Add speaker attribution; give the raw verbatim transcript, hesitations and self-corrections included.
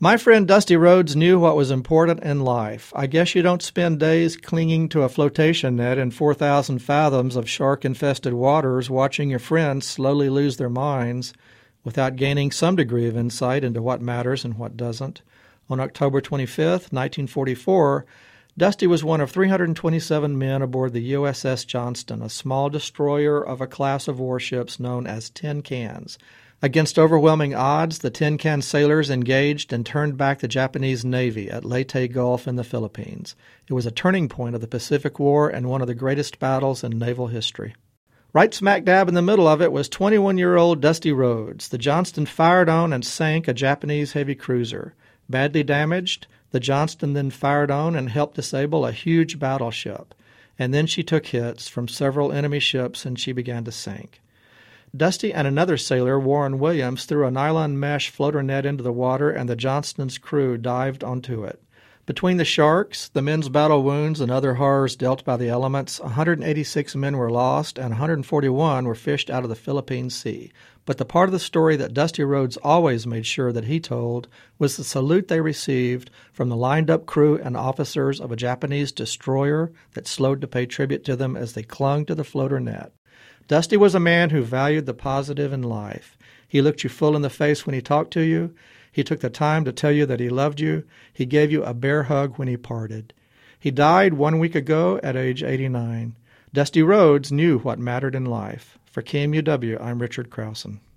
Speaker 1: My friend Dusty Rhodes knew what was important in life. I guess you don't spend days clinging to a flotation net in four thousand fathoms of shark-infested waters watching your friends slowly lose their minds without gaining some degree of insight into what matters and what doesn't. On October twenty-fifth, nineteen forty-four, Dusty was one of three hundred twenty-seven men aboard the U S S Johnston, a small destroyer of a class of warships known as tin cans. Against overwhelming odds, the tin can sailors engaged and turned back the Japanese Navy at Leyte Gulf in the Philippines. It was a turning point of the Pacific War and one of the greatest battles in naval history. Right smack dab in the middle of it was twenty-one-year-old Dusty Rhodes. The Johnston fired on and sank a Japanese heavy cruiser. Badly damaged, the Johnston then fired on and helped disable a huge battleship. And then she took hits from several enemy ships and she began to sink. Dusty and another sailor, Warren Williams, threw a nylon mesh floater net into the water, and the Johnston's crew dived onto it. Between the sharks, the men's battle wounds, and other horrors dealt by the elements, one hundred eighty-six men were lost, and one hundred forty-one were fished out of the Philippine Sea. But the part of the story that Dusty Rhodes always made sure that he told was the salute they received from the lined-up crew and officers of a Japanese destroyer that slowed to pay tribute to them as they clung to the floater net. Dusty was a man who valued the positive in life. He looked you full in the face when he talked to you. He took the time to tell you that he loved you. He gave you a bear hug when he parted. He died one week ago at age eighty-nine. Dusty Rhodes knew what mattered in life. For K M U W, I'm Richard Krausen.